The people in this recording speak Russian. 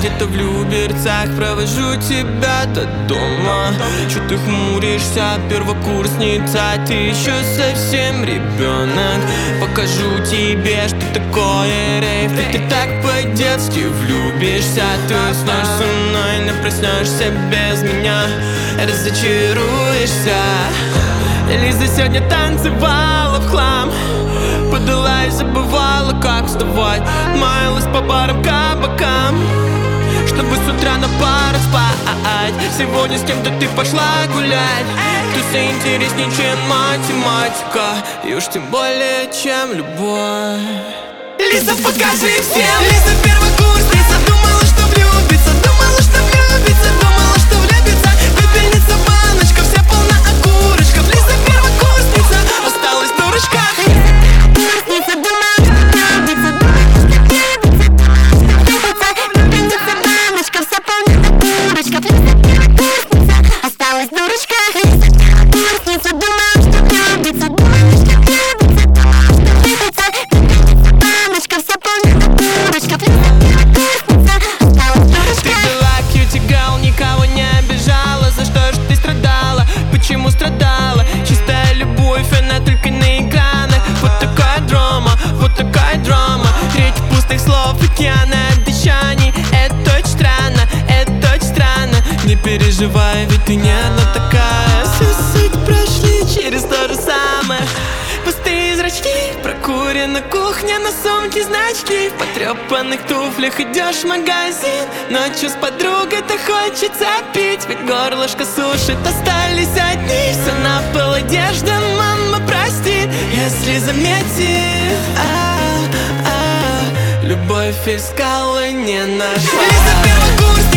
где-то в Люберцах провожу тебя до дома. Чё ты хмуришься, первокурсница, ты еще совсем ребенок. Покажу тебе, что такое рейв, и ты так по-детски влюбишься. Ты уснешь со мной, но проснешься без меня, разочаруешься. Лиза сегодня танцевала в хлам, подала и забывала, как вставать. Маялась по барам, кабакам, чтобы с утра на пару спать. Сегодня с кем-то ты пошла гулять. Туса интереснее, чем математика, и уж тем более, чем любовь. Лиза, покажи всем. Лиза первокурсница, думала, что влюбится, думала, что влюбится, думала, что влюбится. Пепельница, баночка, вся полна окурочков. Лиза первокурсница, осталась дурочка. Пепельница, баночка, вся полна окурочков. Осталась дурочка. Курсница, думала, что влюбится, думала, что влюбится. Баночка, вся полна окурочков. Ты была кьюти гал, никого не обижала. За что ж ты страдала? Почему страдала? Чистая любовь, она только на экранах. Вот такая драма, вот такая драма. Речь пустых слов, океаны обещаний. Это очень странно, это очень странно. Не переживай, ведь ты не одна такая. Всю суть прошли через то же самое. Пустые зрачки, прокурена кухня, на сумке значки. В потрепанных туфлях идешь в магазин. Ночью с подругой-то хочется пить, ведь горлышко сушит, остались одни. Все на пол одежда, мама простит, если заметит. Любовь искала, не нашла. Лиза первокурсница,